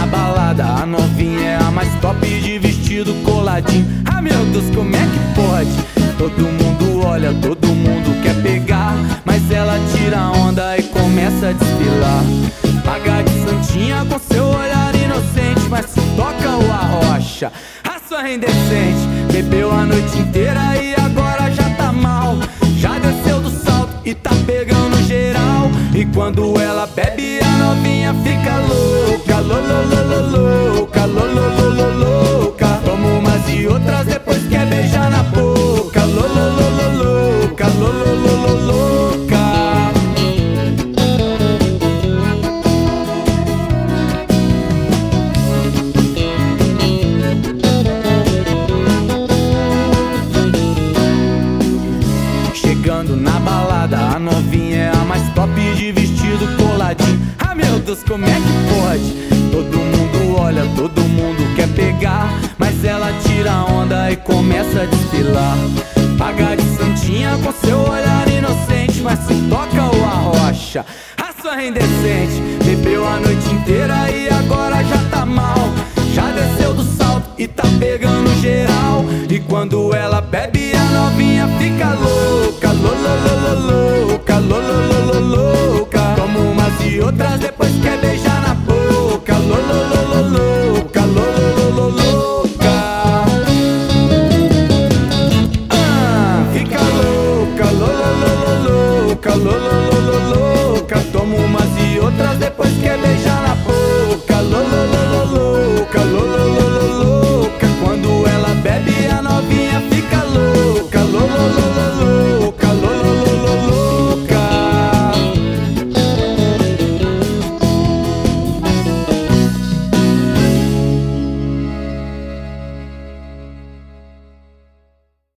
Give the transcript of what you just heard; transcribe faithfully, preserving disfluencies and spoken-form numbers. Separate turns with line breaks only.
na balada, a novinha é a mais top de vestido coladinho. Ah, meu Deus, como é que pode? Todo mundo olha, todo mundo quer pegar, mas ela tira a onda e começa a desfilar. Paga de santinha com seu olhar inocente, mas se toca o arrocha, a sua indecente. Bebeu a noite inteira e agora já tá mal, já desceu do salto e tá pegando geral. E quando ela bebe, a novinha fica louca, louca, louca. Toma umas e outras, depois quer beijar na boca, louca, louca. Chegando na balada, a novinha é a mais top de vestido coladinho. Ah, meu Deus, como é que pode? Todo mundo olha, todo mundo quer pegar, mas ela tira a onda e começa a desfilar. Paga de santinha com seu olhar inocente, mas se toca o arrocha, a sua indecente. Bebeu a noite inteira e agora já tá mal, já desceu do salto e tá pegando geral. E quando ela bebe, a novinha fica louca, louca, louca. Toma umas e outras, depois quer beijar na boca, louca, louca. Ah, fica louca, louca, louca.